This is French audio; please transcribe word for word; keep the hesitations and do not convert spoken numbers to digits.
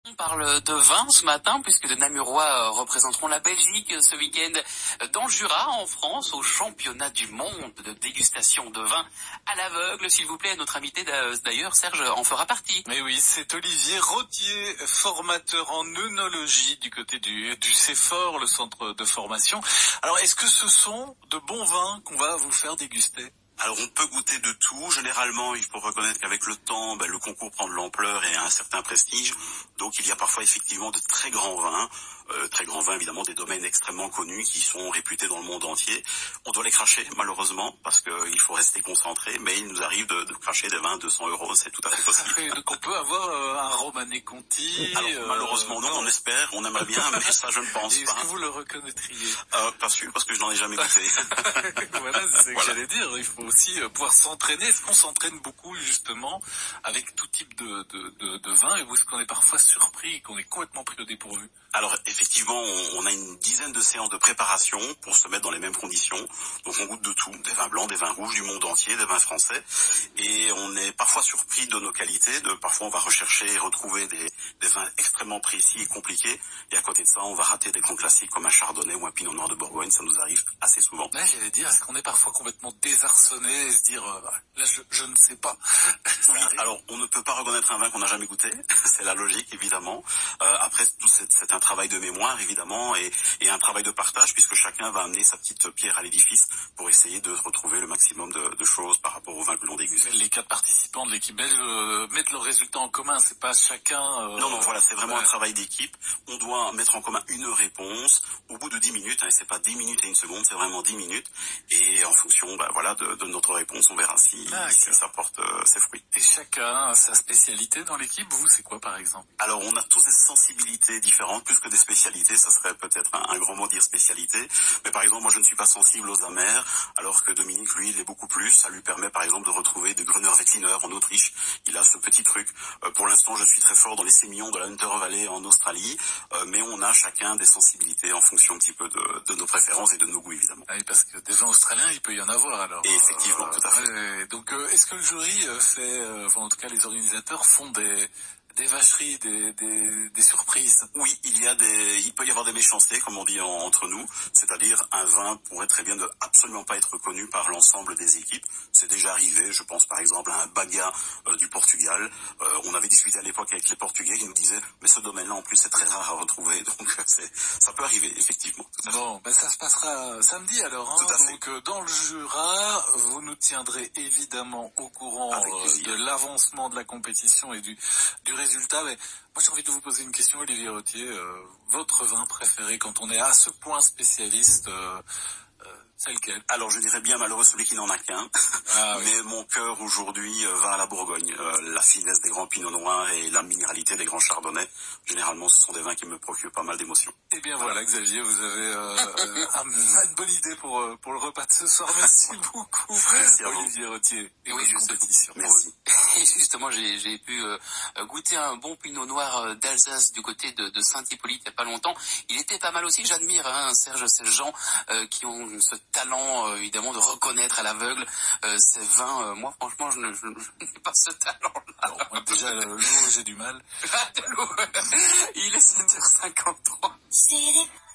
On parle de vin ce matin puisque les Namurois représenteront la Belgique ce week-end dans le Jura, en France, au championnat du monde de dégustation de vin à l'aveugle. S'il vous plaît, notre invité d'ailleurs, Serge, en fera partie. Mais oui, c'est Olivier Rottier, formateur en œnologie du côté du, du CEFOR, le centre de formation. Alors, est-ce que ce sont de bons vins qu'on va vous faire déguster ? Alors on peut goûter de tout. Généralement, il faut reconnaître qu'avec le temps, ben, le concours prend de l'ampleur et un certain prestige. Donc il y a parfois effectivement de très grands vins, euh, très grands vins évidemment des domaines extrêmement connus qui sont réputés dans le monde entier. On doit les cracher malheureusement parce qu'il faut rester concentré, mais il nous arrive de, de cracher des vins à deux cents euros, c'est tout à fait possible. Donc on peut avoir euh, un Romanée Conti. Alors euh, malheureusement non, non, on espère, on aimerait bien, mais ça je ne pense Est-ce pas. Est-ce que vous le reconnaîtriez ? euh, Pas sûr parce que je n'en ai jamais goûté. Voilà, c'est ce que Voilà. j'allais dire. Il faut aussi pouvoir s'entraîner. Est-ce qu'on s'entraîne beaucoup justement avec tout type de, de, de, de vin, et où est-ce qu'on est parfois surpris, qu'on est complètement pris au dépourvu ? Alors effectivement, on, on a une dizaine de séances de préparation pour se mettre dans les mêmes conditions. Donc on goûte de tout, des vins blancs, des vins rouges du monde entier, des vins français. Et on est parfois surpris de nos qualités. De, parfois on va rechercher et retrouver des, des vins extrêmement précis et compliqués. Et à côté de ça, on va rater des grands classiques comme un chardonnay ou un pinot noir de Bourgogne. Ça nous arrive assez souvent. Là, j'allais dire, est-ce qu'on est parfois complètement désarçonné et se dire, euh, là, je, je ne sais pas. Oui, alors on ne peut pas reconnaître un vin qu'on n'a jamais goûté. C'est la logique, évidemment. Euh, après, tout c'est, c'est un travail de mémoire, évidemment, et, et un travail de partage, puisque chacun va amener sa petite pierre à l'édifice pour essayer de retrouver le maximum de, de choses par rapport au vin que l'on déguste. Les quatre participants de l'équipe belge euh, mettent leurs résultats en commun, c'est pas chacun... Euh... Non, non, voilà, c'est vraiment ouais. un travail d'équipe. On doit mettre en commun une réponse au bout de dix minutes, hein, et c'est pas dix minutes et une seconde, c'est vraiment dix minutes, et en fonction bah, voilà, de, de notre réponse, on verra si, si ça porte euh, ses fruits. Et chacun a sa spécialité dans l'équipe. Vous, c'est quoi par exemple ? Alors, on a tous des sensibilités différentes, plus que des spécialités, ça serait peut-être un, un grand mot dire spécialité, mais par exemple, moi je ne suis pas sensible aux amers, alors que Dominique, lui, il est beaucoup plus. Ça lui permet par exemple de retrouver des Grüner Veltliner en Autriche, il a ce petit truc. Euh, pour l'instant, je suis très fort dans les sémillons de la Hunter Valley en Australie, euh, mais on a chacun des sensibilités en fonction un petit peu de, de nos préférences et de nos goûts, évidemment. Ah oui, parce que des vins australiens, il peut y en avoir alors. Et effectivement, euh, tout à fait. Ouais, donc, euh, est-ce que le jury euh, fait, euh, enfin, en tout cas les organisateurs font des... des vacheries, des, des, des surprises? Oui, il y a des, il peut y avoir des méchancetés, comme on dit en, entre nous, c'est-à-dire un vin pourrait très bien ne absolument pas être connu par l'ensemble des équipes. C'est déjà arrivé, je pense par exemple à un Baga euh, du Portugal. Euh, on avait discuté à l'époque avec les Portugais qui nous disaient, mais ce domaine-là en plus c'est très rare à retrouver, donc c'est, ça peut arriver effectivement. Bon, ben ça se passera samedi alors. Hein. Tout à fait. Donc euh, dans le Jura, vous nous tiendrez évidemment au courant euh, de l'avancement de la compétition et du, du résultat. Mais moi j'ai envie de vous poser une question, Olivier Rottier. Euh, votre vin préféré quand on est à ce point spécialiste, euh, euh, c'est lequel? Alors je dirais bien malheureux celui qui n'en a qu'un, ah, oui. mais mon cœur aujourd'hui euh, va à la Bourgogne. Euh, la finesse des grands pinots noirs et la minéralité des grands chardonnays, généralement ce sont des vins qui me procurent pas mal d'émotions. Eh bien voilà, Xavier, vous avez euh, un, une bonne idée pour, pour le repas de ce soir. Merci beaucoup, Merci Olivier Rottier. Et oui, bonne compétition. Merci. Et justement, j'ai, j'ai pu euh, goûter un bon pinot noir d'Alsace du côté de, de Saint-Hippolyte il n'y a pas longtemps. Il était pas mal aussi. J'admire hein, Serge, ces gens euh, qui ont ce talent euh, évidemment de reconnaître à l'aveugle euh, ces vins. Euh, moi, franchement, je, ne, je, je n'ai pas ce talent-là. Alors, moi, déjà, l'eau, j'ai du mal. Il est sept heures cinquante-trois.